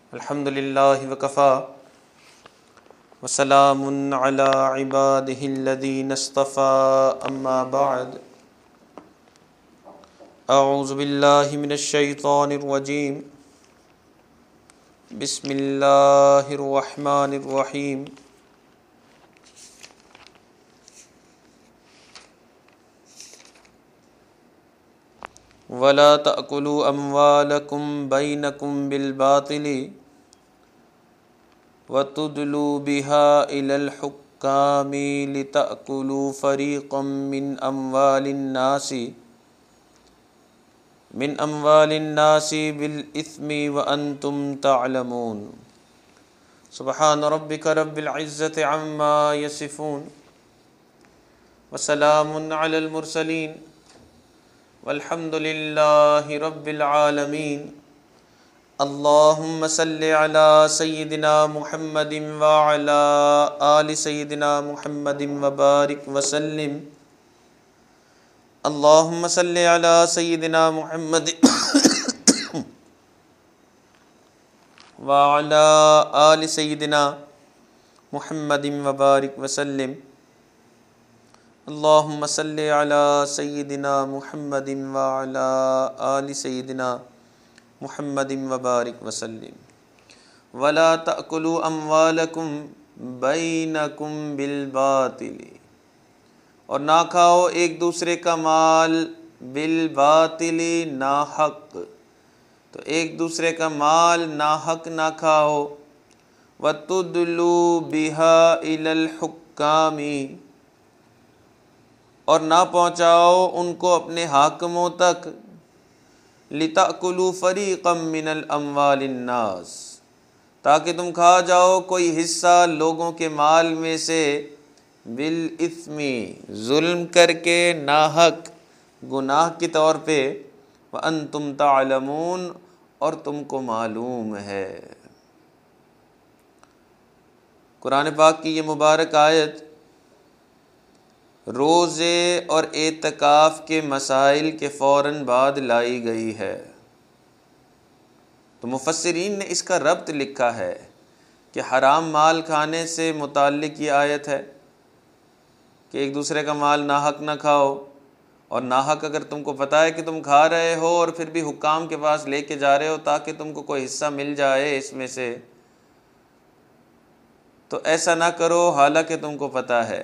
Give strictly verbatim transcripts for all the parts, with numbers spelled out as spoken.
الحمد للہ وکفا وسلام علی عبادہ الذین اصطفى اما بعد اعوذ باللہ من الشیطان الرجیم بسم اللہ الرحمن الرحیم ولا تأکلوا اموالکم بینکم بالباطل وَتُدْلُوا بِهَا إِلَى الْحُكَّامِ لِتَأْكُلُوا فَرِيقًا مِّنْ أَمْوَالِ النَّاسِ مِنْ أَمْوَالِ النَّاسِ بِالْإِثْمِ وَأَنْتُمْ تَعْلَمُونَ سبحان ربك رب العزة عما يصفون وسلام على المرسلين والحمد لله رب العالمين اللہم صلی علی سیدنا محمد وعلی آل سیدنا محمد وبارک وسلم اللہم صلی علی سیدنا محمد وعلی آل سیدنا محمد وبارک وسلم اللہم صلی علی سیدنا محمد وعلی آل سیدنا محمد وبارک وسلم ولا تأکلوا اموالکم بینکم بالباطل اور نہ کھاؤ ایک دوسرے کا مال بالباطل ناحق، تو ایک دوسرے کا مال ناحق نہ کھاؤ وَتُدْلُوا بِهَا إِلَى الْحُكَّامِ اور نہ پہنچاؤ ان کو اپنے حاکموں تک لِتَأْكُلُوا فَرِيقًا مِّنَ الْأَمْوَالِ النَّاسِ تاکہ تم کھا جاؤ کوئی حصہ لوگوں کے مال میں سے بالإثم ظلم کر کے، ناحق گناہ کے طور پہ، وَأَنْتُمْ تَعْلَمُونَ اور تم کو معلوم ہے۔ قرآن پاک کی یہ مبارک آیت روزے اور اعتکاف کے مسائل کے فوراً بعد لائی گئی ہے، تو مفسرین نے اس کا ربط لکھا ہے کہ حرام مال کھانے سے متعلق یہ آیت ہے کہ ایک دوسرے کا مال ناحق نہ کھاؤ، اور ناحق اگر تم کو پتہ ہے کہ تم کھا رہے ہو اور پھر بھی حکام کے پاس لے کے جا رہے ہو تاکہ تم کو کوئی حصہ مل جائے اس میں سے، تو ایسا نہ کرو حالانکہ تم کو پتہ ہے۔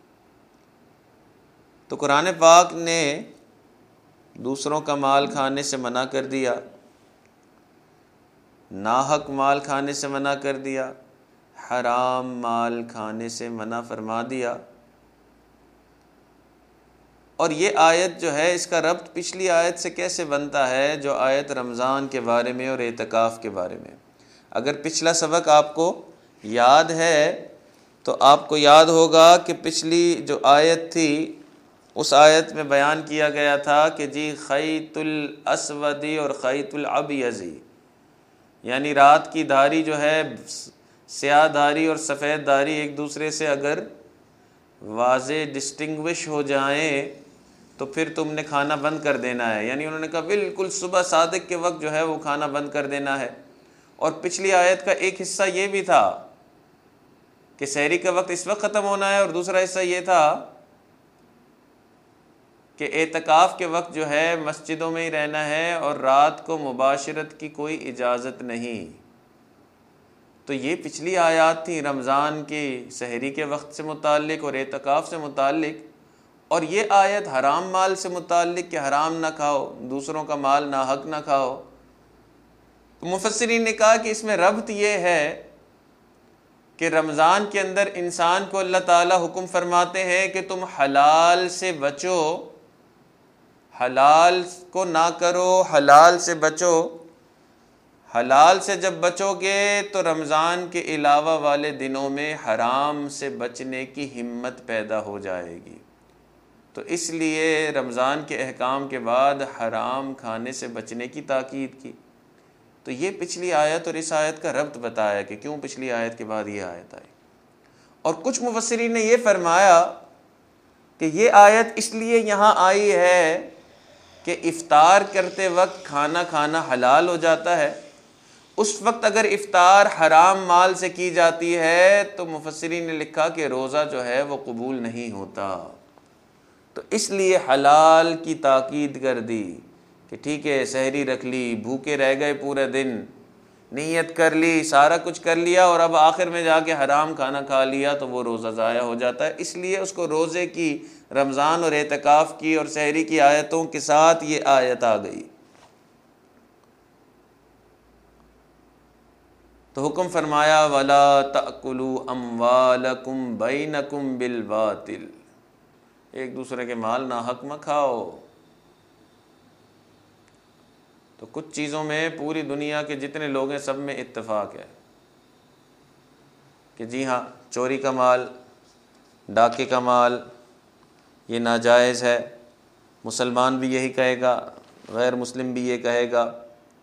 تو قرآن پاک نے دوسروں کا مال کھانے سے منع کر دیا، ناحق مال کھانے سے منع کر دیا، حرام مال کھانے سے منع فرما دیا، اور یہ آیت جو ہے اس کا ربط پچھلی آیت سے کیسے بنتا ہے جو آیت رمضان کے بارے میں اور اعتکاف کے بارے میں۔ اگر پچھلا سبق آپ کو یاد ہے تو آپ کو یاد ہوگا کہ پچھلی جو آیت تھی اس آیت میں بیان کیا گیا تھا کہ جی خیط الاسودی اور خیط الابیضی، یعنی رات کی دھاری جو ہے سیاہ دھاری اور سفید دھاری ایک دوسرے سے اگر واضح ڈسٹنگوش ہو جائیں تو پھر تم نے کھانا بند کر دینا ہے، یعنی انہوں نے کہا بالکل صبح صادق کے وقت جو ہے وہ کھانا بند کر دینا ہے۔ اور پچھلی آیت کا ایک حصہ یہ بھی تھا کہ سحری کا وقت اس وقت ختم ہونا ہے، اور دوسرا حصہ یہ تھا کہ اعتکاف کے وقت جو ہے مسجدوں میں ہی رہنا ہے اور رات کو مباشرت کی کوئی اجازت نہیں۔ تو یہ پچھلی آیات تھی رمضان کی سحری کے وقت سے متعلق اور اعتکاف سے متعلق، اور یہ آیت حرام مال سے متعلق کہ حرام نہ کھاؤ، دوسروں کا مال ناحق نہ کھاؤ۔ مفسرین نے کہا کہ اس میں ربط یہ ہے کہ رمضان کے اندر انسان کو اللہ تعالیٰ حکم فرماتے ہیں کہ تم حلال سے بچو، حلال کو نہ کرو، حلال سے بچو۔ حلال سے جب بچو گے تو رمضان کے علاوہ والے دنوں میں حرام سے بچنے کی ہمت پیدا ہو جائے گی، تو اس لیے رمضان کے احکام کے بعد حرام کھانے سے بچنے کی تاکید کی۔ تو یہ پچھلی آیت اور اس آیت کا ربط بتایا کہ کیوں پچھلی آیت کے بعد یہ آیت آئی۔ اور کچھ مفسرین نے یہ فرمایا کہ یہ آیت اس لیے یہاں آئی ہے کہ افطار کرتے وقت کھانا کھانا حلال ہو جاتا ہے، اس وقت اگر افطار حرام مال سے کی جاتی ہے تو مفسرین نے لکھا کہ روزہ جو ہے وہ قبول نہیں ہوتا، تو اس لیے حلال کی تاکید کر دی کہ ٹھیک ہے سحری رکھ لی، بھوکے رہ گئے پورے دن، نیت کر لی، سارا کچھ کر لیا، اور اب آخر میں جا کے حرام کھانا کھا لیا تو وہ روزہ ضائع ہو جاتا ہے۔ اس لیے اس کو روزے کی، رمضان اور اعتکاف کی اور سحری کی آیتوں کے ساتھ یہ آیت آ گئی۔ تو حکم فرمایا وَلَا تَأْكُلُوا أَمْوَالَكُمْ بَيْنَكُمْ بِالْبَاطِلِ، ایک دوسرے کے مال ناحق مت کھاؤ۔ تو کچھ چیزوں میں پوری دنیا کے جتنے لوگ ہیں سب میں اتفاق ہے کہ جی ہاں چوری کا مال، ڈاکے کا مال یہ ناجائز ہے، مسلمان بھی یہی کہے گا، غیر مسلم بھی یہ کہے گا۔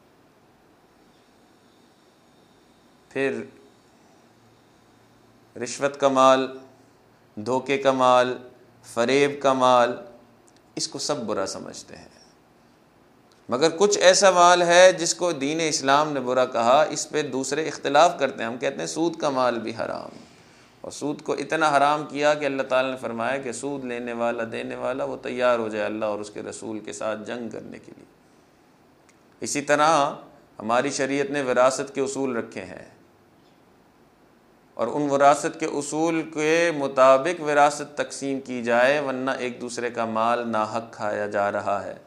پھر رشوت کا مال، دھوکے کا مال، فریب کا مال، اس کو سب برا سمجھتے ہیں، مگر کچھ ایسا مال ہے جس کو دین اسلام نے برا کہا، اس پہ دوسرے اختلاف کرتے ہیں۔ ہم کہتے ہیں سود کا مال بھی حرام، اور سود کو اتنا حرام کیا کہ اللہ تعالیٰ نے فرمایا کہ سود لینے والا دینے والا وہ تیار ہو جائے اللہ اور اس کے رسول کے ساتھ جنگ کرنے کے لیے۔ اسی طرح ہماری شریعت نے وراثت کے اصول رکھے ہیں، اور ان وراثت کے اصول کے مطابق وراثت تقسیم کی جائے، ورنہ ایک دوسرے کا مال ناحق کھایا جا رہا ہے۔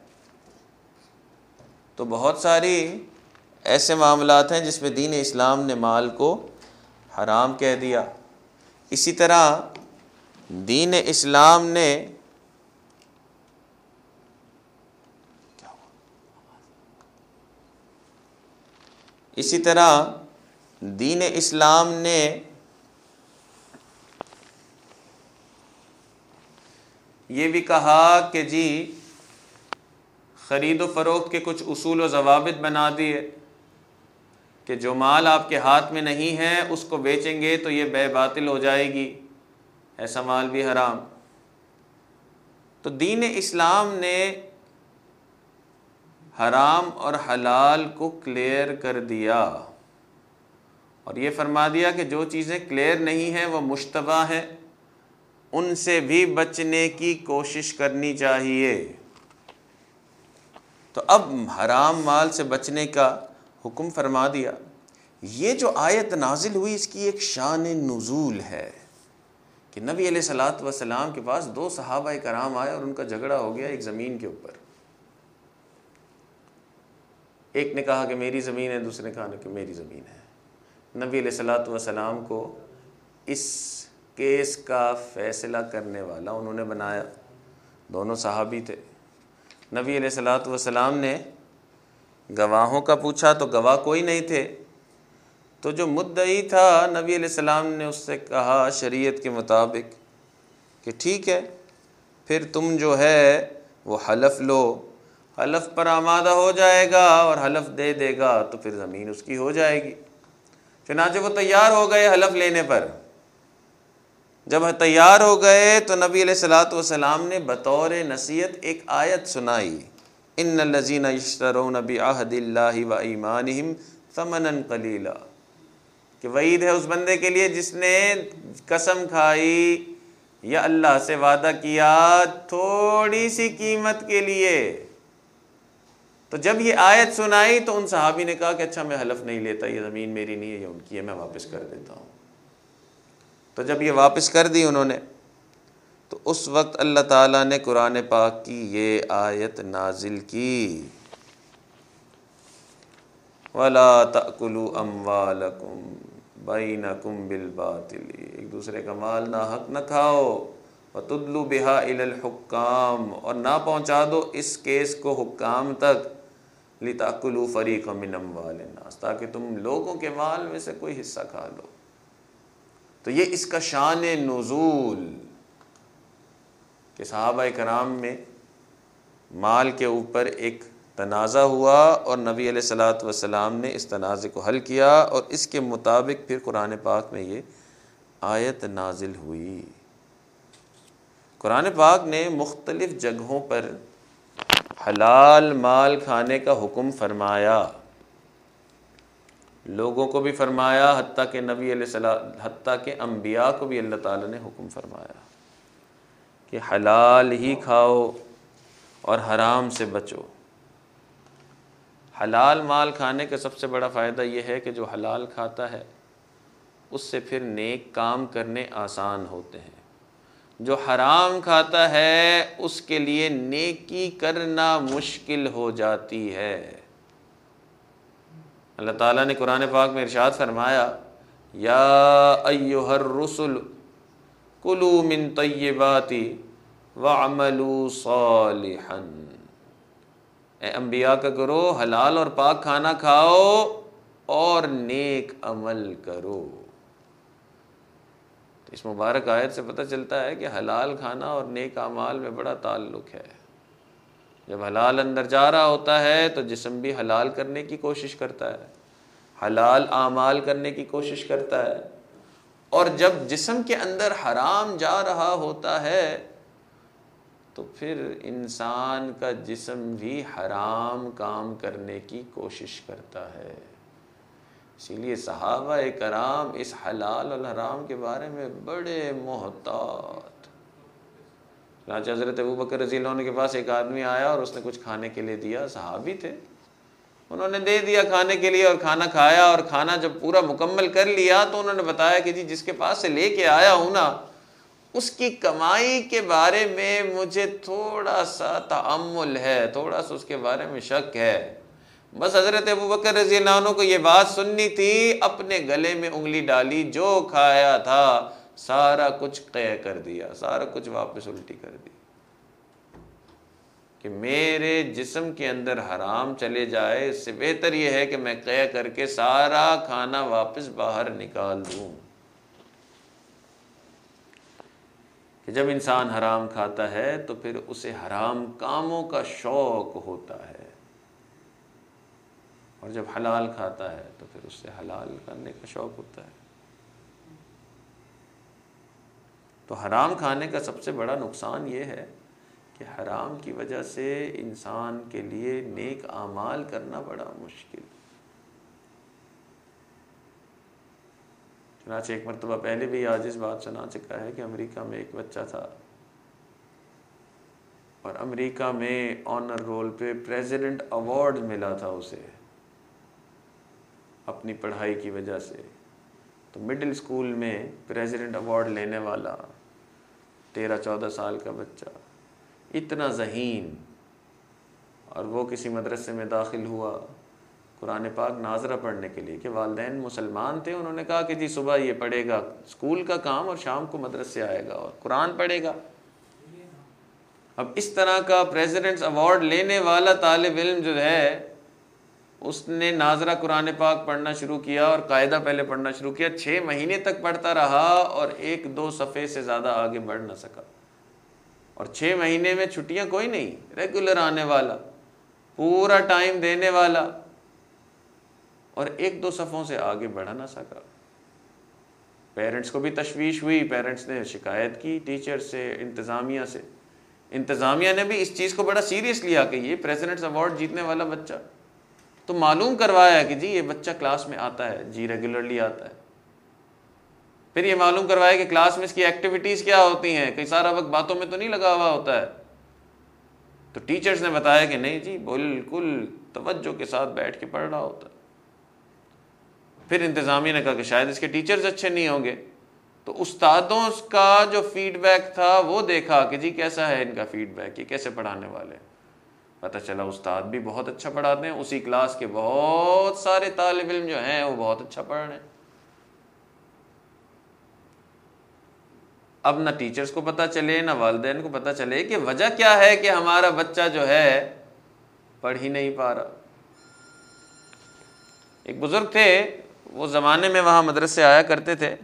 تو بہت ساری ایسے معاملات ہیں جس میں دین اسلام نے مال کو حرام کہہ دیا۔ اسی طرح دین اسلام نے اسی طرح دین اسلام نے یہ بھی کہا کہ جی خرید و فروخت کے کچھ اصول و ضوابط بنا دیے کہ جو مال آپ کے ہاتھ میں نہیں ہے اس کو بیچیں گے تو یہ بے باطل ہو جائے گی، ایسا مال بھی حرام۔ تو دین اسلام نے حرام اور حلال کو کلیئر کر دیا، اور یہ فرما دیا کہ جو چیزیں کلیئر نہیں ہیں وہ مشتبہ ہیں، ان سے بھی بچنے کی کوشش کرنی چاہیے۔ تو اب حرام مال سے بچنے کا حکم فرما دیا۔ یہ جو آیت نازل ہوئی اس کی ایک شان نزول ہے کہ نبی علیہ الصلوۃ والسلام کے پاس دو صحابہ کرام آئے اور ان کا جھگڑا ہو گیا ایک زمین کے اوپر۔ ایک نے کہا کہ میری زمین ہے، دوسرے نے کہا کہ میری زمین ہے۔ نبی علیہ الصلوۃ والسلام کو اس کیس کا فیصلہ کرنے والا انہوں نے بنایا، دونوں صحابی تھے۔ نبی علیہ الصلوۃ والسلام نے گواہوں کا پوچھا تو گواہ کوئی نہیں تھے، تو جو مدعی تھا نبی علیہ السلام نے اس سے کہا شریعت کے مطابق کہ ٹھیک ہے پھر تم جو ہے وہ حلف لو، حلف پر آمادہ ہو جائے گا اور حلف دے دے گا تو پھر زمین اس کی ہو جائے گی۔ چنانچہ وہ تیار ہو گئے حلف لینے پر۔ جب تیار ہو گئے تو نبی علیہ الصلوۃ والسلام نے بطور نصیحت ایک آیت سنائی، ان الذین یشترون بعہد اللہ وایمانہم ثمنا قلیلا، کہ وعید ہے اس بندے کے لیے جس نے قسم کھائی یا اللہ سے وعدہ کیا تھوڑی سی قیمت کے لیے۔ تو جب یہ آیت سنائی تو ان صحابی نے کہا کہ اچھا میں حلف نہیں لیتا، یہ زمین میری نہیں ہے یہ ان کی ہے، میں واپس کر دیتا ہوں۔ تو جب یہ واپس کر دی انہوں نے تو اس وقت اللہ تعالیٰ نے قرآن پاک کی یہ آیت نازل کی، وَلَا تَأْكُلُوا أَمْوَالَكُمْ بَيْنَكُمْ بِالْبَاطِلِ، ایک دوسرے کا مال ناحق نہ کھاؤ، وَتُدْلُوا بِهَا إِلَى الْحُكَّامِ، اور نہ پہنچا دو اس کیس کو حکام تک، لِتَأْكُلُوا فَرِيقًا مِّنْ أَمْوَالِ النَّاسِ، تاکہ تم لوگوں کے مال میں سے کوئی حصہ کھا لو۔ تو یہ اس کا شان نزول کہ صحابہ کرام میں مال کے اوپر ایک تنازع ہوا اور نبی علیہ الصلوۃ والسلام نے اس تنازع کو حل کیا، اور اس کے مطابق پھر قرآن پاک میں یہ آیت نازل ہوئی۔ قرآن پاک نے مختلف جگہوں پر حلال مال کھانے کا حکم فرمایا، لوگوں کو بھی فرمایا، حتیٰ کہ نبی علیہ السلام حتیٰ کہ انبیاء کو بھی اللہ تعالیٰ نے حکم فرمایا کہ حلال ہی کھاؤ اور حرام سے بچو۔ حلال مال کھانے کا سب سے بڑا فائدہ یہ ہے کہ جو حلال کھاتا ہے اس سے پھر نیک کام کرنے آسان ہوتے ہیں، جو حرام کھاتا ہے اس کے لیے نیکی کرنا مشکل ہو جاتی ہے۔ اللہ تعالیٰ نے قرآن پاک میں ارشاد فرمایا، یا ایھا الرسل کلوا من طیبات واعملوا صالحا، اے انبیاء کا گروہ حلال اور پاک کھانا کھاؤ اور نیک عمل کرو۔ تو اس مبارک آیت سے پتہ چلتا ہے کہ حلال کھانا اور نیک اعمال میں بڑا تعلق ہے۔ جب حلال اندر جا رہا ہوتا ہے تو جسم بھی حلال کرنے کی کوشش کرتا ہے، حلال اعمال کرنے کی کوشش کرتا ہے، اور جب جسم کے اندر حرام جا رہا ہوتا ہے تو پھر انسان کا جسم بھی حرام کام کرنے کی کوشش کرتا ہے۔ اسی لیے صحابہ کرام اس حلال اور حرام کے بارے میں بڑے محتاط۔ چنانچہ حضرت ابوبکر رضی اللہ عنہ کے پاس ایک آدمی آیا اور اس نے کچھ کھانے کے لیے دیا، صحابی تھے، انہوں نے دے دیا کھانے کے لیے اور کھانا کھایا، اور کھانا جب پورا مکمل کر لیا تو انہوں نے بتایا کہ جی جس کے پاس سے لے کے آیا ہوں نا، اس کی کمائی کے بارے میں مجھے تھوڑا سا تأمل ہے، تھوڑا سا اس کے بارے میں شک ہے۔ بس حضرت ابوبکر رضی اللہ عنہ کو یہ بات سننی تھی، اپنے گلے میں انگلی ڈالی، جو کھایا تھا سارا کچھ قے کر دیا، سارا کچھ واپس الٹی کر دی، کہ میرے جسم کے اندر حرام چلے جائے اس سے بہتر یہ ہے کہ میں قے کر کے سارا کھانا واپس باہر نکال دوں۔ کہ جب انسان حرام کھاتا ہے تو پھر اسے حرام کاموں کا شوق ہوتا ہے، اور جب حلال کھاتا ہے تو پھر اس سے حلال کرنے کا شوق ہوتا ہے۔ تو حرام کھانے کا سب سے بڑا نقصان یہ ہے کہ حرام کی وجہ سے انسان کے لیے نیک اعمال کرنا بڑا مشکل۔ چنانچہ ایک مرتبہ پہلے بھی آج اس بات سنا چکا ہے کہ امریکہ میں ایک بچہ تھا، اور امریکہ میں آنر رول پہ پریزیڈنٹ ایوارڈ ملا تھا اسے اپنی پڑھائی کی وجہ سے۔ تو مڈل اسکول میں پریزیڈنٹ ایوارڈ لینے والا تیرہ چودہ سال کا بچہ، اتنا ذہین، اور وہ کسی مدرسے میں داخل ہوا قرآن پاک ناظرہ پڑھنے کے لیے، کہ والدین مسلمان تھے، انہوں نے کہا کہ جی صبح یہ پڑھے گا اسکول کا کام اور شام کو مدرسے آئے گا اور قرآن پڑھے گا۔ اب اس طرح کا پریزیڈنٹس ایوارڈ لینے والا طالب علم جو ہے، اس نے ناظرہ قرآن پاک پڑھنا شروع کیا اور قاعدہ پہلے پڑھنا شروع کیا، چھ مہینے تک پڑھتا رہا اور ایک دو صفحے سے زیادہ آگے بڑھ نہ سکا، اور چھ مہینے میں چھٹیاں کوئی نہیں، ریگولر آنے والا، پورا ٹائم دینے والا، اور ایک دو صفحوں سے آگے بڑھا نہ سکا۔ پیرنٹس کو بھی تشویش ہوئی، پیرنٹس نے شکایت کی ٹیچر سے، انتظامیہ سے، انتظامیہ نے بھی اس چیز کو بڑا سیریس لیا کہ یہ پریزیڈنٹس ایوارڈ جیتنے والا بچہ، تو معلوم کروایا کہ جی یہ بچہ کلاس میں آتا ہے، جی ریگولرلی آتا ہے، پھر یہ معلوم کروایا کہ کلاس میں اس کی ایکٹیویٹیز کیا ہوتی ہیں، کئی سارا وقت باتوں میں تو نہیں لگا ہوا ہوتا ہے۔ تو ٹیچرز نے بتایا کہ نہیں جی بالکل توجہ کے ساتھ بیٹھ کے پڑھ رہا ہوتا ہے۔ پھر انتظامیہ نے کہا کہ شاید اس کے ٹیچرز اچھے نہیں ہوں گے، تو استادوں کا جو فیڈ بیک تھا وہ دیکھا کہ جی کیسا ہے ان کا فیڈ بیک، یہ کیسے پڑھانے والے ہیں۔ پتہ چلا استاد بھی بہت اچھا پڑھاتے ہیں، اسی کلاس کے بہت سارے طالب علم جو ہیں وہ بہت اچھا پڑھ رہے ہیں۔ اب نہ ٹیچرز کو پتہ چلے نہ والدین کو پتہ چلے کہ وجہ کیا ہے کہ ہمارا بچہ جو ہے پڑھ ہی نہیں پا رہا۔ ایک بزرگ تھے، وہ زمانے میں وہاں مدرسے آیا کرتے تھے،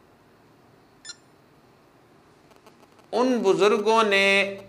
ان بزرگوں نے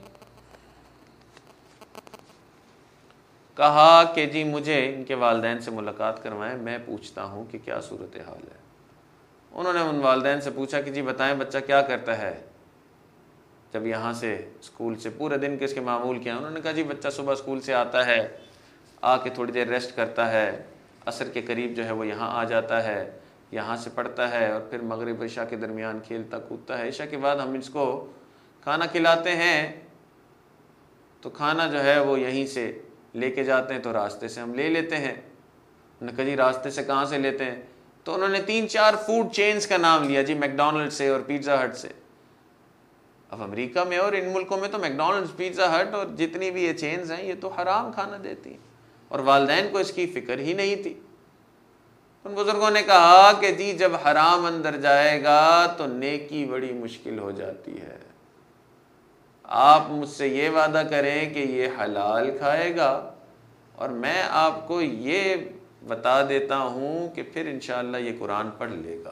کہا کہ جی مجھے ان کے والدین سے ملاقات کروائیں، میں پوچھتا ہوں کہ کیا صورتحال ہے۔ انہوں نے ان والدین سے پوچھا کہ جی بتائیں بچہ کیا کرتا ہے جب یہاں سے اسکول سے پورے دن کس کے معمول کیا؟ انہوں نے کہا جی بچہ صبح اسکول سے آتا ہے، آ کے تھوڑی دیر ریسٹ کرتا ہے، عصر کے قریب جو ہے وہ یہاں آ جاتا ہے، یہاں سے پڑھتا ہے اور پھر مغرب عشاء کے درمیان کھیلتا کودتا ہے۔ عشاء کے بعد ہم اس کو کھانا کھلاتے ہیں تو کھانا جو ہے وہ یہیں سے لے کے جاتے ہیں، تو راستے سے ہم لے لیتے ہیں۔ انہوں نے کہا جی راستے سے کہاں سے لیتے ہیں؟ تو انہوں نے تین چار فوڈ چینز کا نام لیا جی، میک ڈونلڈ سے اور پیزا ہٹ سے۔ اب امریکہ میں اور ان ملکوں میں تو میک ڈونلڈ، پیزا ہٹ اور جتنی بھی یہ چینز ہیں یہ تو حرام کھانا دیتی ہیں، اور والدین کو اس کی فکر ہی نہیں تھی۔ ان بزرگوں نے کہا کہ جی جب حرام اندر جائے گا تو نیکی بڑی مشکل ہو جاتی ہے۔ آپ مجھ سے یہ وعدہ کریں کہ یہ حلال کھائے گا، اور میں آپ کو یہ بتا دیتا ہوں کہ پھر انشاءاللہ یہ قرآن پڑھ لے گا۔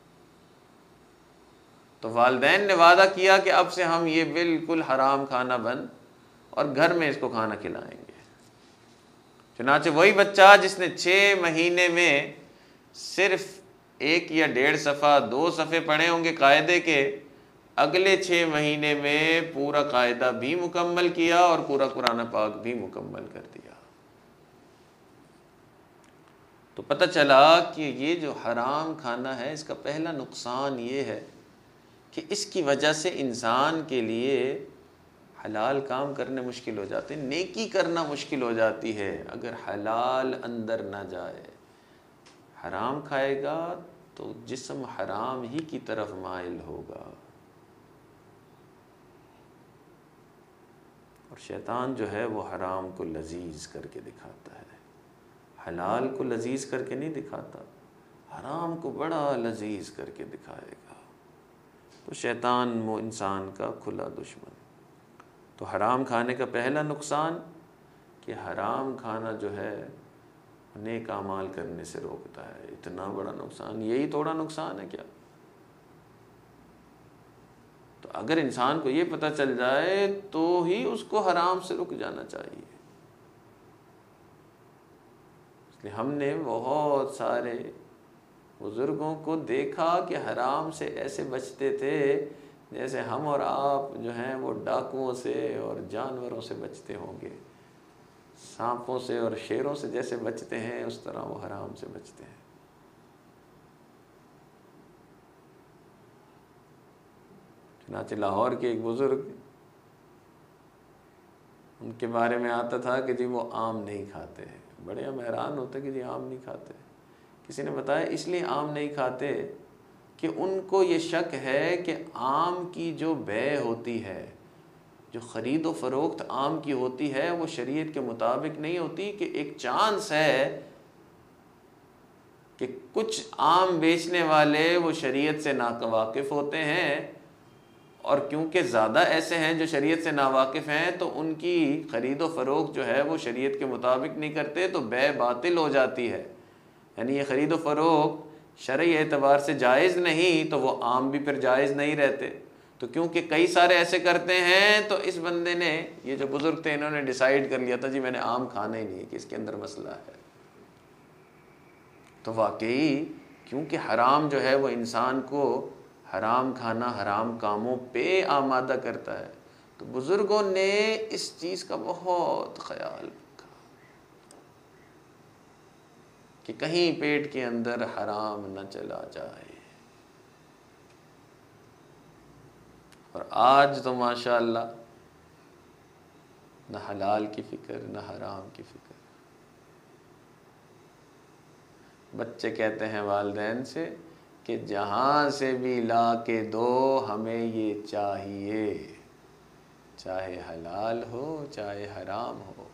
تو والدین نے وعدہ کیا کہ اب سے ہم یہ بالکل حرام کھانا بند، اور گھر میں اس کو کھانا کھلائیں گے۔ چنانچہ وہی بچہ جس نے چھ مہینے میں صرف ایک یا ڈیڑھ صفحہ دو صفحے پڑھے ہوں گے قاعدے کے، اگلے چھ مہینے میں پورا قاعدہ بھی مکمل کیا اور پورا قرآن پاک بھی مکمل کر دیا۔ تو پتہ چلا کہ یہ جو حرام کھانا ہے اس کا پہلا نقصان یہ ہے کہ اس کی وجہ سے انسان کے لیے حلال کام کرنے مشکل ہو جاتے ہیں، نیکی کرنا مشکل ہو جاتی ہے اگر حلال اندر نہ جائے۔ حرام کھائے گا تو جسم حرام ہی کی طرف مائل ہوگا، اور شیطان جو ہے وہ حرام کو لذیذ کر کے دکھاتا ہے، حلال کو لذیذ کر کے نہیں دکھاتا، حرام کو بڑا لذیذ کر کے دکھائے گا۔ تو شیطان وہ انسان کا کھلا دشمن۔ تو حرام کھانے کا پہلا نقصان کہ حرام کھانا جو ہے نیک اعمال کرنے سے روکتا ہے۔ اتنا بڑا نقصان، یہی تھوڑا نقصان ہے کیا؟ تو اگر انسان کو یہ پتہ چل جائے تو ہی اس کو حرام سے رک جانا چاہیے۔ اس لیے ہم نے بہت سارے بزرگوں کو دیکھا کہ حرام سے ایسے بچتے تھے جیسے ہم اور آپ جو ہیں وہ ڈاکوؤں سے اور جانوروں سے بچتے ہوں گے، سانپوں سے اور شیروں سے جیسے بچتے ہیں اس طرح وہ حرام سے بچتے ہیں۔ چنانچہ لاہور کے ایک بزرگ، ان کے بارے میں آتا تھا کہ جی وہ آم نہیں کھاتے، بڑے ہم حیران ہوتے کہ جی آم نہیں کھاتے۔ کسی نے بتایا اس لیے آم نہیں کھاتے کہ ان کو یہ شک ہے کہ آم کی جو بے ہوتی ہے، جو خرید و فروخت آم کی ہوتی ہے، وہ شریعت کے مطابق نہیں ہوتی، کہ ایک چانس ہے کہ کچھ آم بیچنے والے وہ شریعت سے ناواقف ہوتے ہیں، اور کیونکہ زیادہ ایسے ہیں جو شریعت سے ناواقف ہیں تو ان کی خرید و فروخت جو ہے وہ شریعت کے مطابق نہیں کرتے، تو بے باطل ہو جاتی ہے۔ یعنی یہ خرید و فروخت شرعی اعتبار سے جائز نہیں، تو وہ آم بھی پھر جائز نہیں رہتے۔ تو کیونکہ کئی سارے ایسے کرتے ہیں تو اس بندے نے، یہ جو بزرگ تھے، انہوں نے ڈیسائیڈ کر لیا تھا جی میں نے آم کھانا ہی نہیں کہ اس کے اندر مسئلہ ہے۔ تو واقعی کیونکہ حرام جو ہے وہ انسان کو حرام کھانا، حرام کاموں پہ آمادہ کرتا ہے، تو بزرگوں نے اس چیز کا بہت خیال رکھا کہ کہیں پیٹ کے اندر حرام نہ چلا جائے۔ اور آج تو ماشاءاللہ نہ حلال کی فکر نہ حرام کی فکر۔ بچے کہتے ہیں والدین سے کہ جہاں سے بھی لا کے دو ہمیں یہ چاہیے، چاہے حلال ہو چاہے حرام ہو۔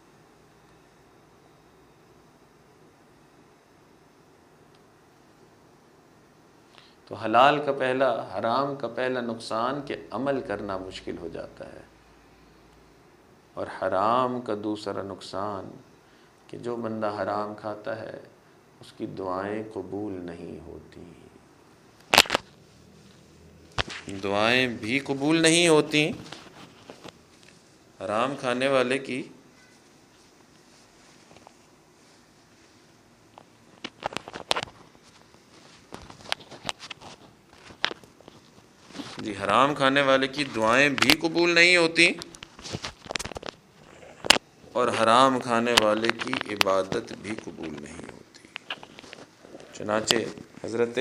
تو حلال کا پہلا، حرام کا پہلا نقصان کہ عمل کرنا مشکل ہو جاتا ہے، اور حرام کا دوسرا نقصان کہ جو بندہ حرام کھاتا ہے اس کی دعائیں قبول نہیں ہوتی، دعائیں بھی قبول نہیں ہوتی۔ حرام کھانے والے کی جی حرام کھانے والے کی دعائیں بھی قبول نہیں ہوتی، اور حرام کھانے والے کی عبادت بھی قبول نہیں ہوتی۔ چنانچہ حضرت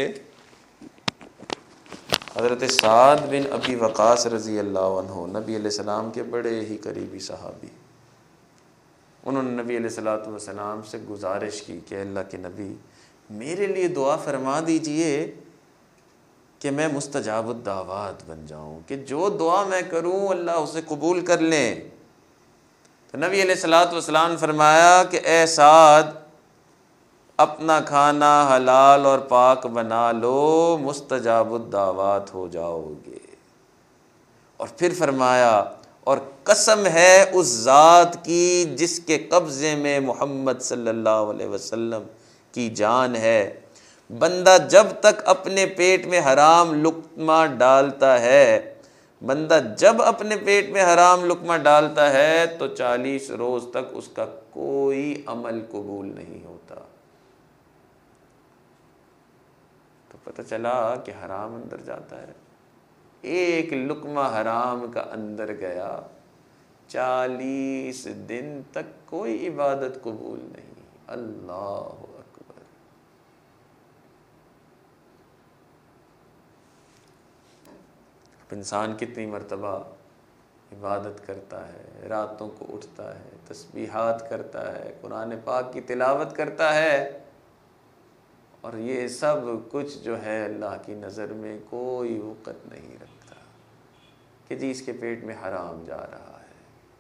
حضرت سعد بن ابی وقاص رضی اللہ عنہ نبی علیہ السلام کے بڑے ہی قریبی صحابی، انہوں نے نبی علیہ الصلوۃ والسلام سے گزارش کی کہ اللہ کے نبی میرے لیے دعا فرما دیجئے کہ میں مستجاب الدعوات بن جاؤں، کہ جو دعا میں کروں اللہ اسے قبول کر لیں۔ تو نبی علیہ الصلوۃ والسلام نے فرمایا کہ اے سعد اپنا کھانا حلال اور پاک بنا لو، مستجاب الدعوات ہو جاؤ گے۔ اور پھر فرمایا اور قسم ہے اس ذات کی جس کے قبضے میں محمد صلی اللہ علیہ وسلم کی جان ہے، بندہ جب تک اپنے پیٹ میں حرام لقمہ ڈالتا ہے بندہ جب اپنے پیٹ میں حرام لقمہ ڈالتا ہے تو چالیس روز تک اس کا کوئی عمل قبول نہیں ہوتا۔ تو پتہ چلا کہ حرام اندر جاتا ہے، ایک لقمہ حرام کا اندر گیا، چالیس دن تک کوئی عبادت قبول نہیں۔ اللہ اکبر۔ انسان کتنی مرتبہ عبادت کرتا ہے، راتوں کو اٹھتا ہے، تسبیحات کرتا ہے، قرآن پاک کی تلاوت کرتا ہے، اور یہ سب کچھ جو ہے اللہ کی نظر میں کوئی وقت نہیں رکھتا کہ جی اس کے پیٹ میں حرام جا رہا ہے۔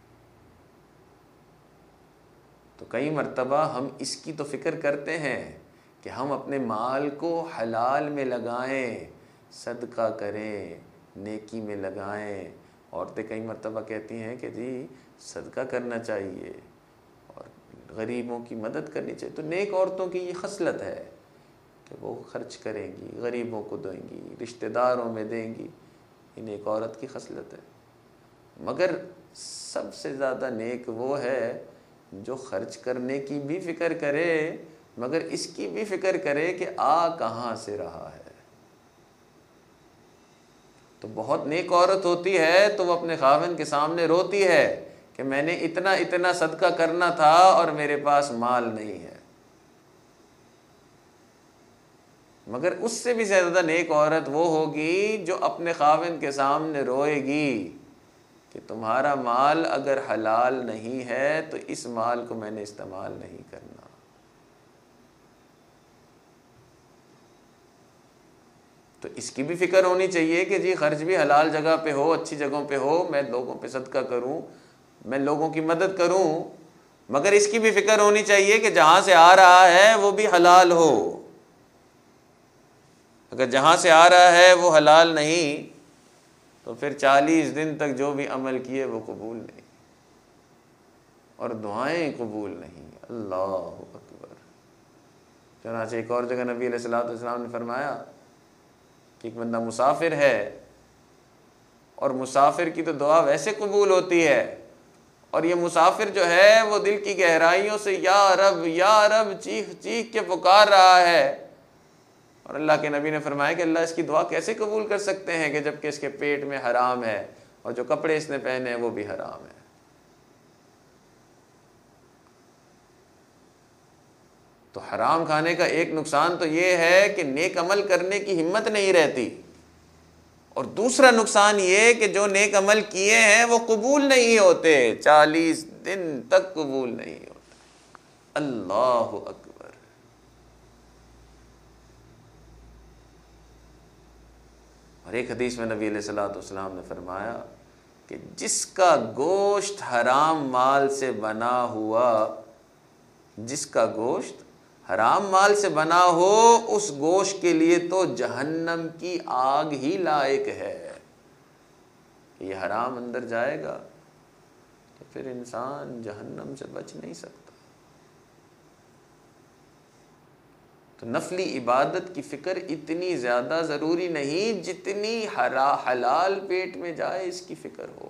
تو کئی مرتبہ ہم اس کی تو فکر کرتے ہیں کہ ہم اپنے مال کو حلال میں لگائیں، صدقہ کریں، نیکی میں لگائیں۔ عورتیں کئی مرتبہ کہتی ہیں کہ جی صدقہ کرنا چاہیے اور غریبوں کی مدد کرنی چاہیے۔ تو نیک عورتوں کی یہ خصلت ہے کہ وہ خرچ کریں گی، غریبوں کو دیں گی، رشتہ داروں میں دیں گی، یہ نیک عورت کی خصلت ہے۔ مگر سب سے زیادہ نیک وہ ہے جو خرچ کرنے کی بھی فکر کرے مگر اس کی بھی فکر کرے کہ آ کہاں سے رہا ہے۔ تو بہت نیک عورت ہوتی ہے تو وہ اپنے خاوند کے سامنے روتی ہے کہ میں نے اتنا اتنا صدقہ کرنا تھا اور میرے پاس مال نہیں ہے۔ مگر اس سے بھی زیادہ نیک عورت وہ ہوگی جو اپنے خاوند کے سامنے روئے گی کہ تمہارا مال اگر حلال نہیں ہے تو اس مال کو میں نے استعمال نہیں کرنا۔ تو اس کی بھی فکر ہونی چاہیے کہ جی خرچ بھی حلال جگہ پہ ہو، اچھی جگہوں پہ ہو، میں لوگوں پہ صدقہ کروں، میں لوگوں کی مدد کروں، مگر اس کی بھی فکر ہونی چاہیے کہ جہاں سے آ رہا ہے وہ بھی حلال ہو۔ اگر جہاں سے آ رہا ہے وہ حلال نہیں تو پھر چالیس دن تک جو بھی عمل کیے وہ قبول نہیں اور دعائیں قبول نہیں۔ اللہ اکبر۔ چنانچہ ایک اور جگہ نبی علیہ الصلوۃ والسلام نے فرمایا کہ ایک بندہ مسافر ہے اور مسافر کی تو دعا ویسے قبول ہوتی ہے، اور یہ مسافر جو ہے وہ دل کی گہرائیوں سے یا رب یا رب چیخ چیخ کے پکار رہا ہے، اور اللہ کے نبی نے فرمایا کہ اللہ اس کی دعا کیسے قبول کر سکتے ہیں کہ جبکہ اس کے پیٹ میں حرام ہے اور جو کپڑے اس نے پہنے ہیں وہ بھی حرام ہے۔ تو حرام کھانے کا ایک نقصان تو یہ ہے کہ نیک عمل کرنے کی ہمت نہیں رہتی، اور دوسرا نقصان یہ کہ جو نیک عمل کیے ہیں وہ قبول نہیں ہوتے، چالیس دن تک قبول نہیں ہوتے۔ اللہ اکبر۔ اور ایک حدیث میں نبی علیہ الصلوۃ والسلام نے فرمایا کہ جس کا گوشت حرام مال سے بنا ہوا جس کا گوشت حرام مال سے بنا ہو اس گوشت کے لیے تو جہنم کی آگ ہی لائق ہے۔ یہ حرام اندر جائے گا تو پھر انسان جہنم سے بچ نہیں سکتا۔ تو نفلی عبادت کی فکر اتنی زیادہ ضروری نہیں جتنی حلال پیٹ میں جائے اس کی فکر ہو۔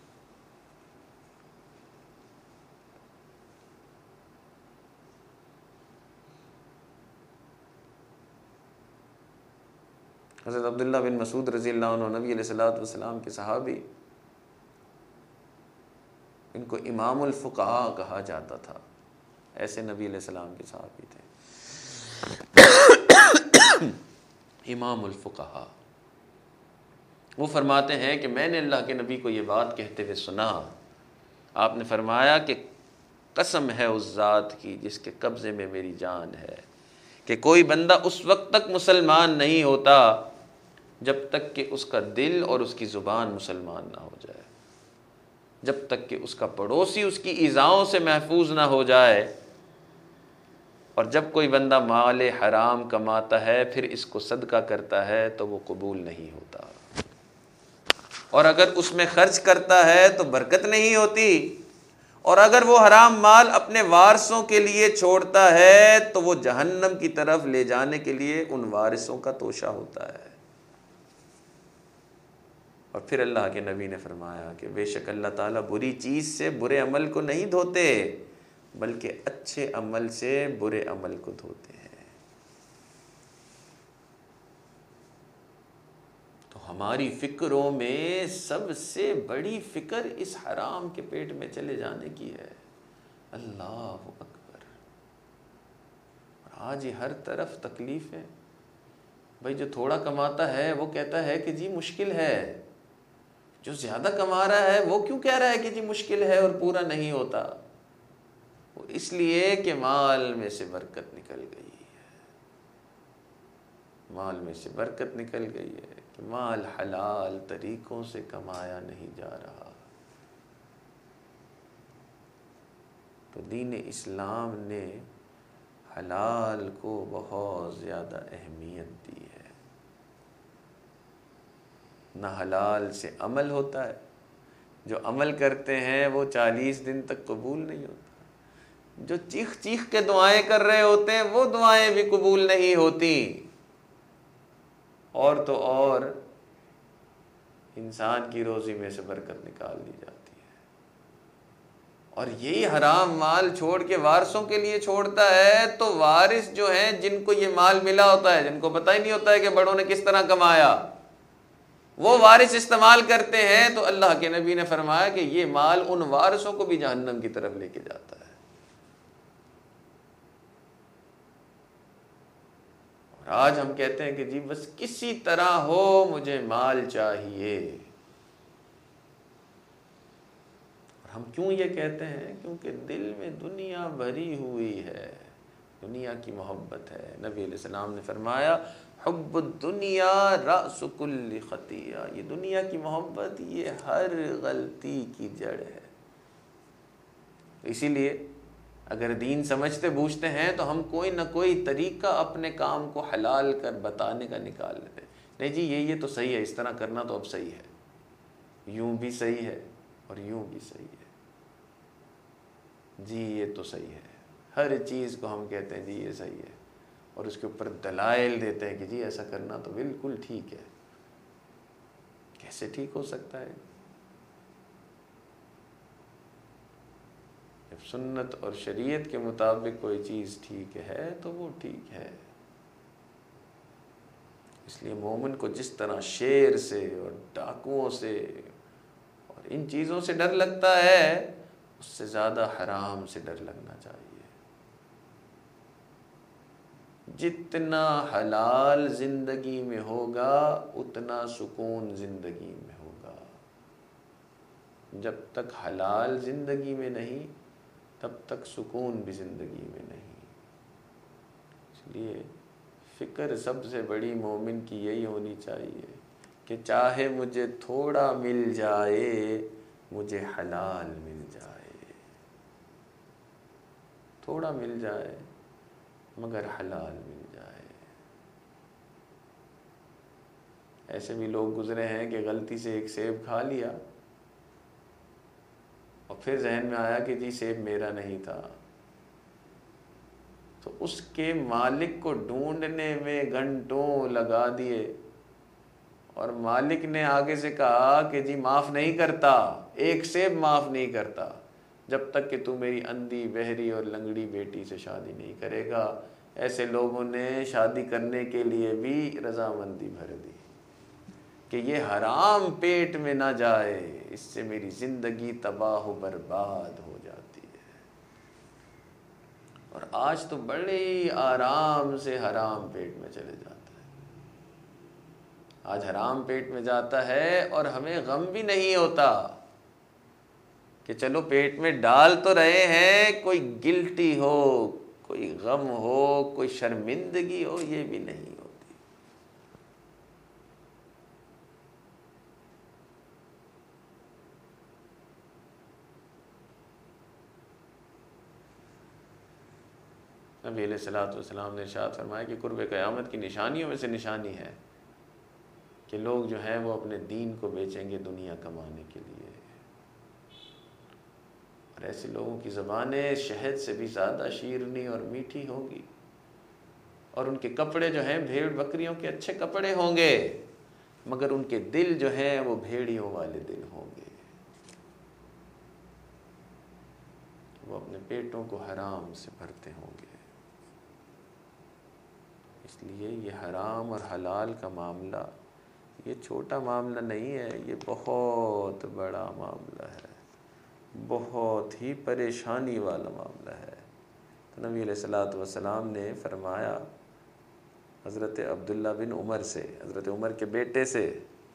حضرت عبداللہ بن مسعود رضی اللہ عنہ نبی علیہ الصلوۃ والسلام کے صحابی، ان کو امام الفقہاء کہا جاتا تھا، ایسے نبی علیہ السلام کے صحابی تھے۔ امام الفقہا، وہ فرماتے ہیں کہ میں نے اللہ کے نبی کو یہ بات کہتے ہوئے سنا، آپ نے فرمایا کہ قسم ہے اس ذات کی جس کے قبضے میں میری جان ہے، کہ کوئی بندہ اس وقت تک مسلمان نہیں ہوتا جب تک کہ اس کا دل اور اس کی زبان مسلمان نہ ہو جائے، جب تک کہ اس کا پڑوسی اس کی ایذاؤں سے محفوظ نہ ہو جائے، اور جب کوئی بندہ مال حرام کماتا ہے پھر اس کو صدقہ کرتا ہے تو وہ قبول نہیں ہوتا، اور اگر اس میں خرچ کرتا ہے تو برکت نہیں ہوتی، اور اگر وہ حرام مال اپنے وارثوں کے لیے چھوڑتا ہے تو وہ جہنم کی طرف لے جانے کے لیے ان وارثوں کا توشہ ہوتا ہے۔ اور پھر اللہ کے نبی نے فرمایا کہ بے شک اللہ تعالیٰ بری چیز سے برے عمل کو نہیں دھوتے بلکہ اچھے عمل سے برے عمل کو دھوتے ہیں۔ تو ہماری فکروں میں سب سے بڑی فکر اس حرام کے پیٹ میں چلے جانے کی ہے۔ اللہ اکبر۔ اور آج یہ ہر طرف تکلیف ہے، بھائی جو تھوڑا کماتا ہے وہ کہتا ہے کہ جی مشکل ہے، جو زیادہ کما رہا ہے وہ کیوں کہہ رہا ہے کہ جی مشکل ہے اور پورا نہیں ہوتا؟ وہ اس لیے کہ مال میں سے برکت نکل گئی ہے، مال میں سے برکت نکل گئی ہے کہ مال حلال طریقوں سے کمایا نہیں جا رہا۔ تو دین اسلام نے حلال کو بہت زیادہ اہمیت دی ہے۔ نہ حلال سے عمل ہوتا ہے، جو عمل کرتے ہیں وہ چالیس دن تک قبول نہیں ہوتا، جو چیخ چیخ کے دعائیں کر رہے ہوتے ہیں وہ دعائیں بھی قبول نہیں ہوتی، اور تو اور انسان کی روزی میں سے برکت نکال دی جاتی ہے، اور یہی حرام مال چھوڑ کے وارثوں کے لیے چھوڑتا ہے تو وارث جو ہیں جن کو یہ مال ملا ہوتا ہے، جن کو پتہ ہی نہیں ہوتا ہے کہ بڑوں نے کس طرح کمایا، وہ وارث استعمال کرتے ہیں، تو اللہ کے نبی نے فرمایا کہ یہ مال ان وارثوں کو بھی جہنم کی طرف لے کے جاتا ہے۔ اور آج ہم کہتے ہیں کہ جی بس کسی طرح ہو مجھے مال چاہیے، اور ہم کیوں یہ کہتے ہیں؟ کیونکہ دل میں دنیا بھری ہوئی ہے، دنیا کی محبت ہے۔ نبی علیہ السلام نے فرمایا حب الدنیا رأس کل خطیہ، یہ دنیا کی محبت یہ ہر غلطی کی جڑ ہے۔ اسی لیے اگر دین سمجھتے بوجھتے ہیں تو ہم کوئی نہ کوئی طریقہ اپنے کام کو حلال کر بتانے کا نکال لیتے ہیں، نہیں جی یہ یہ تو صحیح ہے، اس طرح کرنا تو اب صحیح ہے، یوں بھی صحیح ہے اور یوں بھی صحیح ہے، جی یہ تو صحیح ہے، ہر چیز کو ہم کہتے ہیں جی یہ صحیح ہے، اور اس کے اوپر دلائل دیتے ہیں کہ جی ایسا کرنا تو بالکل ٹھیک ہے۔ کیسے ٹھیک ہو سکتا ہے؟ جب سنت اور شریعت کے مطابق کوئی چیز ٹھیک ہے تو وہ ٹھیک ہے۔ اس لیے مومن کو جس طرح شیر سے اور ڈاکوؤں سے اور ان چیزوں سے ڈر لگتا ہے، اس سے زیادہ حرام سے ڈر لگنا چاہیے۔ جتنا حلال زندگی میں ہوگا اتنا سکون زندگی میں ہوگا، جب تک حلال زندگی میں نہیں تب تک سکون بھی زندگی میں نہیں۔ اس لیے فکر سب سے بڑی مومن کی یہی ہونی چاہیے کہ چاہے مجھے تھوڑا مل جائے مجھے حلال مل جائے، تھوڑا مل جائے مگر حلال مل جائے۔ ایسے بھی لوگ گزرے ہیں کہ غلطی سے ایک سیب کھا لیا اور پھر ذہن میں آیا کہ جی سیب میرا نہیں تھا، تو اس کے مالک کو ڈھونڈنے میں گھنٹوں لگا دیے، اور مالک نے آگے سے کہا کہ جی معاف نہیں کرتا، ایک سیب معاف نہیں کرتا جب تک کہ تو میری اندھی بہری اور لنگڑی بیٹی سے شادی نہیں کرے گا۔ ایسے لوگوں نے شادی کرنے کے لیے بھی رضامندی بھر دی کہ یہ حرام پیٹ میں نہ جائے، اس سے میری زندگی تباہ و برباد ہو جاتی ہے۔ اور آج تو بڑے آرام سے حرام پیٹ میں چلے جاتا ہے۔ آج حرام پیٹ میں جاتا ہے اور ہمیں غم بھی نہیں ہوتا کہ چلو پیٹ میں ڈال تو رہے ہیں، کوئی گلٹی ہو، کوئی غم ہو، کوئی شرمندگی ہو، یہ بھی نہیں ہوتی۔ نبی علیہ الصلوۃ والسلام نے ارشاد فرمایا کہ قرب قیامت کی نشانیوں میں سے نشانی ہے کہ لوگ جو ہیں وہ اپنے دین کو بیچیں گے دنیا کمانے کے لیے، اور ایسے لوگوں کی زبانیں شہد سے بھی زیادہ شیرنی اور میٹھی ہوں گی، اور ان کے کپڑے جو ہیں بھیڑ بکریوں کے اچھے کپڑے ہوں گے، مگر ان کے دل جو ہیں وہ بھیڑیوں والے دل ہوں گے، وہ اپنے پیٹوں کو حرام سے بھرتے ہوں گے۔ اس لیے یہ حرام اور حلال کا معاملہ یہ چھوٹا معاملہ نہیں ہے، یہ بہت بڑا معاملہ ہے، بہت ہی پریشانی والا معاملہ ہے۔ تو نبی علیہ الصلوۃ والسلام نے فرمایا حضرت عبداللہ بن عمر سے، حضرت عمر کے بیٹے سے،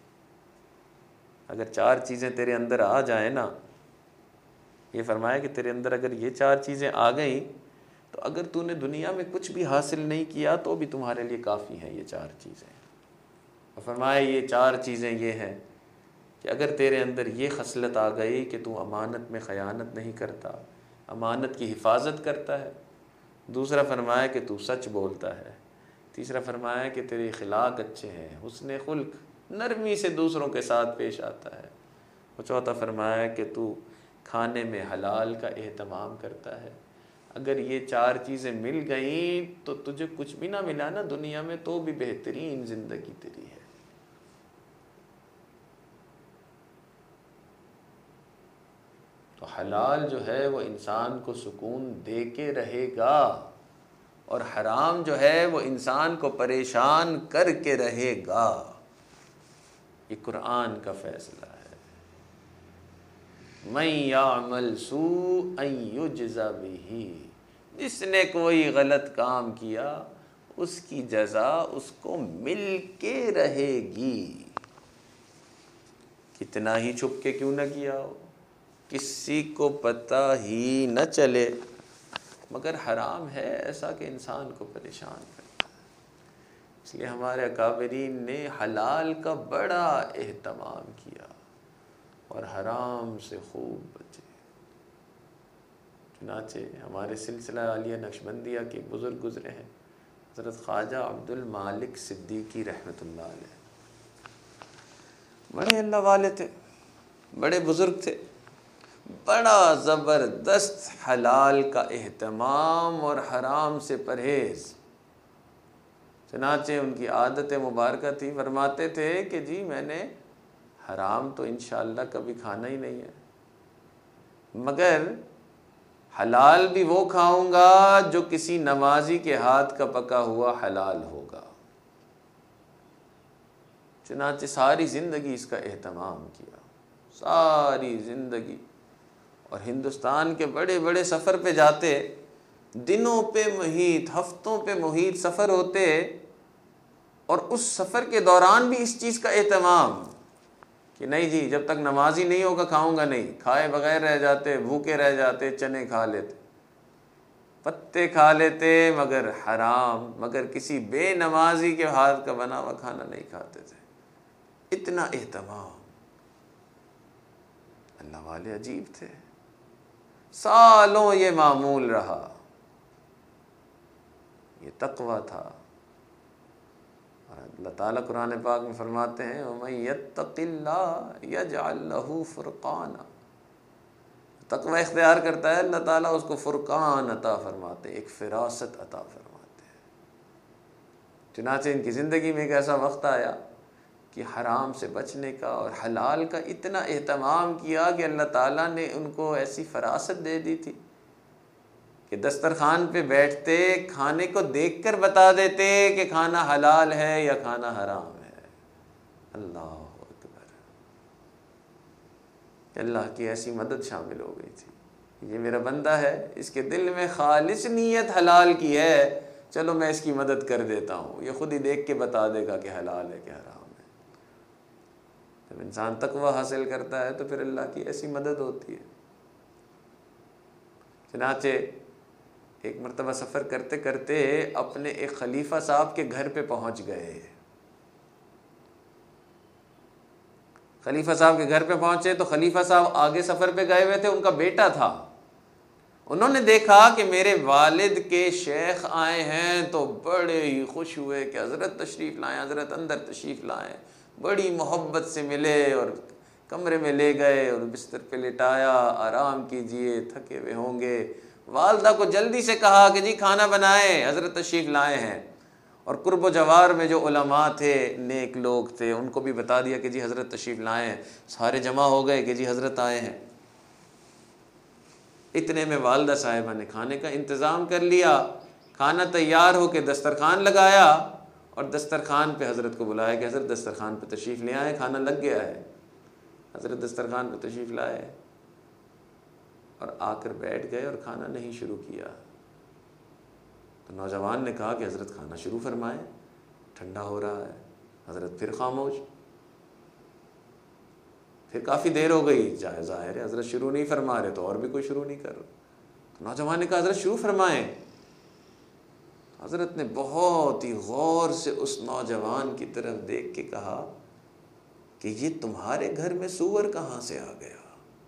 اگر چار چیزیں تیرے اندر آ جائیں نا، یہ فرمایا کہ تیرے اندر اگر یہ چار چیزیں آ گئیں تو اگر تو نے دنیا میں کچھ بھی حاصل نہیں کیا تو بھی تمہارے لیے کافی ہیں یہ چار چیزیں۔ اور فرمایا یہ چار چیزیں یہ ہیں کہ اگر تیرے اندر یہ خصلت آ گئی کہ تو امانت میں خیانت نہیں کرتا، امانت کی حفاظت کرتا ہے، دوسرا فرمایا کہ تو سچ بولتا ہے، تیسرا فرمایا کہ تیرے اخلاق اچھے ہیں، حسن خلق، نرمی سے دوسروں کے ساتھ پیش آتا ہے، اور چوتھا فرمایا کہ تو کھانے میں حلال کا اہتمام کرتا ہے۔ اگر یہ چار چیزیں مل گئیں تو تجھے کچھ بھی نہ ملا نا دنیا میں تو بھی بہترین زندگی تیری ہے۔ تو حلال جو ہے وہ انسان کو سکون دے کے رہے گا، اور حرام جو ہے وہ انسان کو پریشان کر کے رہے گا۔ یہ قرآن کا فیصلہ ہے۔ مَن يَعْمَلْ سُوءًا يُجْزَ بِهِ، جس نے کوئی غلط کام کیا اس کی جزا اس کو مل کے رہے گی، کتنا ہی چھپ کے کیوں نہ کیا ہو، کسی کو پتہ ہی نہ چلے، مگر حرام ہے ایسا کہ انسان کو پریشان کرتا ہے۔ اس لیے ہمارے اکابرین نے حلال کا بڑا اہتمام کیا اور حرام سے خوب بچے۔ چنانچہ ہمارے سلسلہ عالیہ نقشبندیہ کے بزرگ گزرے ہیں حضرت خواجہ عبد المالک صدیقی رحمۃ اللہ علیہ، بڑے اللہ والے تھے، بڑے بزرگ تھے، بڑا زبردست حلال کا اہتمام اور حرام سے پرہیز۔ چنانچہ ان کی عادت مبارکہ تھی، فرماتے تھے کہ جی میں نے حرام تو انشاءاللہ کبھی کھانا ہی نہیں ہے، مگر حلال بھی وہ کھاؤں گا جو کسی نمازی کے ہاتھ کا پکا ہوا حلال ہوگا۔ چنانچہ ساری زندگی اس کا اہتمام کیا، ساری زندگی، اور ہندوستان کے بڑے بڑے سفر پہ جاتے، دنوں پہ محیط، ہفتوں پہ محیط سفر ہوتے، اور اس سفر کے دوران بھی اس چیز کا اہتمام کہ نہیں جی جب تک نمازی نہیں ہوگا کھاؤں گا نہیں، کھائے بغیر رہ جاتے، بھوکے رہ جاتے، چنے کھا لیتے، پتے کھا لیتے، مگر حرام، مگر کسی بے نمازی کے ہاتھ کا بنا ہوا کھانا نہیں کھاتے تھے۔ اتنا اہتمام، اللہ والے عجیب تھے، سالوں یہ معمول رہا، یہ تقویٰ تھا۔ اللہ تعالیٰ قرآن پاک میں فرماتے ہیں وَمَن يَتَّقِ اللَّهَ يَجْعَلْ لَهُ فُرْقَانًا، تقویٰ اختیار کرتا ہے اللہ تعالیٰ اس کو فرقان عطا فرماتے ہیں، ایک فراست عطا فرماتے ہیں۔ چنانچہ ان کی زندگی میں ایک ایسا وقت آیا کہ حرام سے بچنے کا اور حلال کا اتنا اہتمام کیا کہ اللہ تعالیٰ نے ان کو ایسی فراست دے دی تھی کہ دسترخوان پہ بیٹھتے کھانے کو دیکھ کر بتا دیتے کہ کھانا حلال ہے یا کھانا حرام ہے۔ اللہ اکبر، اللہ کی ایسی مدد شامل ہو گئی تھی، یہ میرا بندہ ہے، اس کے دل میں خالص نیت حلال کی ہے، چلو میں اس کی مدد کر دیتا ہوں، یہ خود ہی دیکھ کے بتا دے گا کہ حلال ہے کہ حرام ہے۔ جب انسان تقوی حاصل کرتا ہے تو پھر اللہ کی ایسی مدد ہوتی ہے۔ چنانچہ ایک مرتبہ سفر کرتے کرتے اپنے ایک خلیفہ صاحب کے گھر پہ پہنچ گئے۔ خلیفہ صاحب کے گھر پہ پہنچے تو خلیفہ صاحب آگے سفر پہ گئے ہوئے تھے، ان کا بیٹا تھا۔ انہوں نے دیکھا کہ میرے والد کے شیخ آئے ہیں تو بڑے ہی خوش ہوئے کہ حضرت تشریف لائیں، حضرت اندر تشریف لائیں۔ بڑی محبت سے ملے اور کمرے میں لے گئے اور بستر پہ لٹایا، آرام کیجئے، تھکے ہوئے ہوں گے۔ والدہ کو جلدی سے کہا کہ جی کھانا بنائیں، حضرت تشریف لائے ہیں۔ اور قرب و جوار میں جو علماء تھے، نیک لوگ تھے، ان کو بھی بتا دیا کہ جی حضرت تشریف لائے ہیں۔ سارے جمع ہو گئے کہ جی حضرت آئے ہیں۔ اتنے میں والدہ صاحبہ نے کھانے کا انتظام کر لیا، کھانا تیار ہو کے دسترخوان لگایا اور دسترخوان پہ حضرت کو بلایا کہ حضرت دسترخوان پہ تشریف لے آئے، کھانا لگ گیا ہے۔ حضرت دسترخوان پہ تشریف لائے اور آ کر بیٹھ گئے اور کھانا نہیں شروع کیا۔ تو نوجوان نے کہا کہ حضرت کھانا شروع فرمائیں، ٹھنڈا ہو رہا ہے۔ حضرت پھر خاموش۔ پھر کافی دیر ہو گئی، جائے ظاہر ہے حضرت شروع نہیں فرما رہے تو اور بھی کوئی شروع نہیں کر رہا۔ تو نوجوان نے کہا حضرت شروع فرمائیں۔ حضرت نے بہت ہی غور سے اس نوجوان کی طرف دیکھ کے کہا کہ یہ تمہارے گھر میں سور کہاں سے آ گیا؟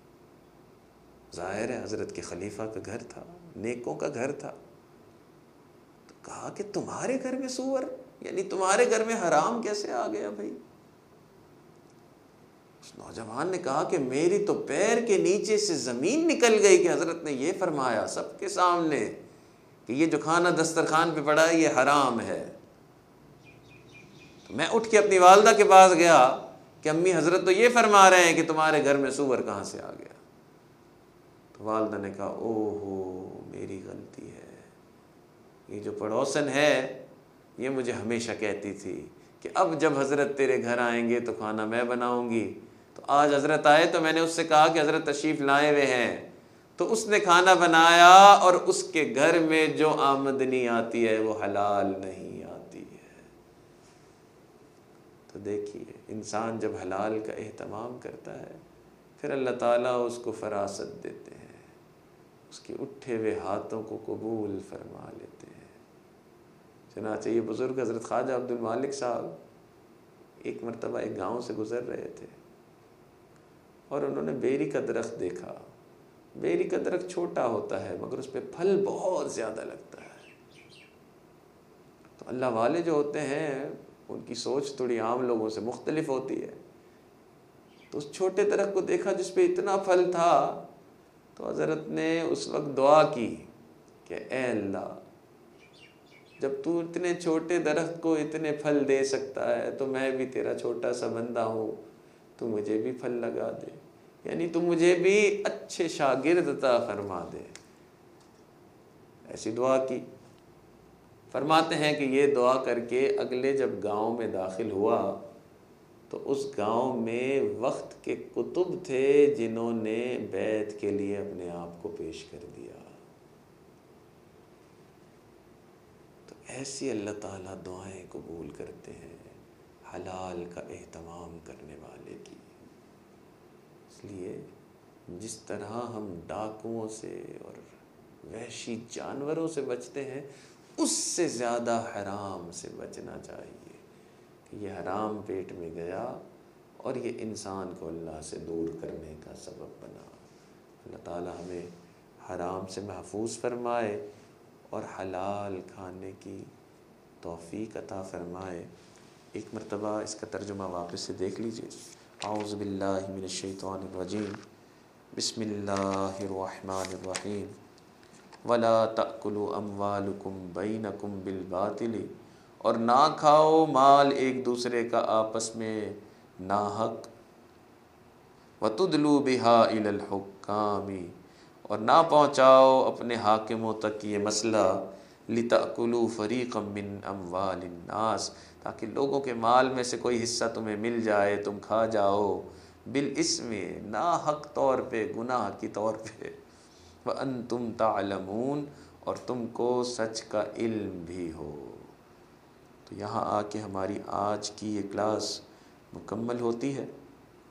ظاہر ہے حضرت کے خلیفہ کا گھر تھا، نیکوں کا گھر تھا۔ تو کہا کہ تمہارے گھر میں سور، یعنی تمہارے گھر میں حرام کیسے آ گیا بھائی؟ اس نوجوان نے کہا کہ میری تو پیر کے نیچے سے زمین نکل گئی کہ حضرت نے یہ فرمایا سب کے سامنے کہ یہ جو کھانا دسترخوان پہ پڑا ہے یہ حرام ہے۔ تو میں اٹھ کے اپنی والدہ کے پاس گیا کہ امی حضرت تو یہ فرما رہے ہیں کہ تمہارے گھر میں سور کہاں سے آ گیا؟ تو والدہ نے کہا او ہو میری غلطی ہے، یہ جو پڑوسن ہے یہ مجھے ہمیشہ کہتی تھی کہ اب جب حضرت تیرے گھر آئیں گے تو کھانا میں بناؤں گی۔ تو آج حضرت آئے تو میں نے اس سے کہا کہ حضرت تشریف لائے ہوئے ہیں، تو اس نے کھانا بنایا اور اس کے گھر میں جو آمدنی آتی ہے وہ حلال نہیں آتی ہے۔ تو دیکھیے انسان جب حلال کا اہتمام کرتا ہے پھر اللہ تعالیٰ اس کو فراست دیتے ہیں، اس کے اٹھے ہوئے ہاتھوں کو قبول فرما لیتے ہیں۔ چنانچہ یہ بزرگ حضرت خواجہ عبد المالک صاحب ایک مرتبہ ایک گاؤں سے گزر رہے تھے اور انہوں نے بیری کا درخت دیکھا۔ بیری کا درخت چھوٹا ہوتا ہے مگر اس پہ پھل بہت زیادہ لگتا ہے۔ تو اللہ والے جو ہوتے ہیں ان کی سوچ تھوڑی عام لوگوں سے مختلف ہوتی ہے۔ تو اس چھوٹے درخت کو دیکھا جس پہ اتنا پھل تھا، تو حضرت نے اس وقت دعا کی کہ اے اللہ جب تو اتنے چھوٹے درخت کو اتنے پھل دے سکتا ہے تو میں بھی تیرا چھوٹا سا بندہ ہوں، تو مجھے بھی پھل لگا دے، یعنی تو مجھے بھی اچھے شاگرد عطا فرما دے۔ ایسی دعا کی۔ فرماتے ہیں کہ یہ دعا کر کے اگلے جب گاؤں میں داخل ہوا تو اس گاؤں میں وقت کے کتب تھے جنہوں نے بیعت کے لیے اپنے آپ کو پیش کر دیا۔ تو ایسی اللہ تعالیٰ دعائیں قبول کرتے ہیں حلال کا اہتمام کرنے والے کی۔ اس لیے جس طرح ہم ڈاکوؤں سے اور وحشی جانوروں سے بچتے ہیں اس سے زیادہ حرام سے بچنا چاہیے کہ یہ حرام پیٹ میں گیا اور یہ انسان کو اللہ سے دور کرنے کا سبب بنا۔ اللہ تعالیٰ ہمیں حرام سے محفوظ فرمائے اور حلال کھانے کی توفیق عطا فرمائے۔ ایک مرتبہ اس کا ترجمہ واپس سے دیکھ لیجئے۔ اعوذ باللہ من الشیطان الرجیم، بسم اللہ الرحمن الرحیم، وَلَا تَأْكُلُوا أَمْوَالُكُمْ بَيْنَكُمْ بِالْبَاطِلِ، اور نہ کھاؤ مال ایک دوسرے کا آپس میں ناحق، وَتُدْلُوا بِهَا إِلَى الْحُكَّامِ، اور نہ پہنچاؤ اپنے حاکموں تک یہ مسئلہ، لِتَأْكُلُوا فَرِيقًا مِّنْ أَمْوَالِ النَّاسِ، تاکہ لوگوں کے مال میں سے کوئی حصہ تمہیں مل جائے، تم کھا جاؤ، بالاسم، ناحق طور پہ، گناہ کی طور پہ، وَأَنْتُمْ تَعْلَمُونَ، اور تم کو سچ کا علم بھی ہو۔ تو یہاں آ کے ہماری آج کی یہ کلاس مکمل ہوتی ہے۔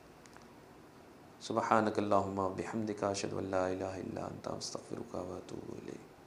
سبحانک اللہم و بحمدک اشہد ان لا الہ الا انت استغفرک و اتوب الیک.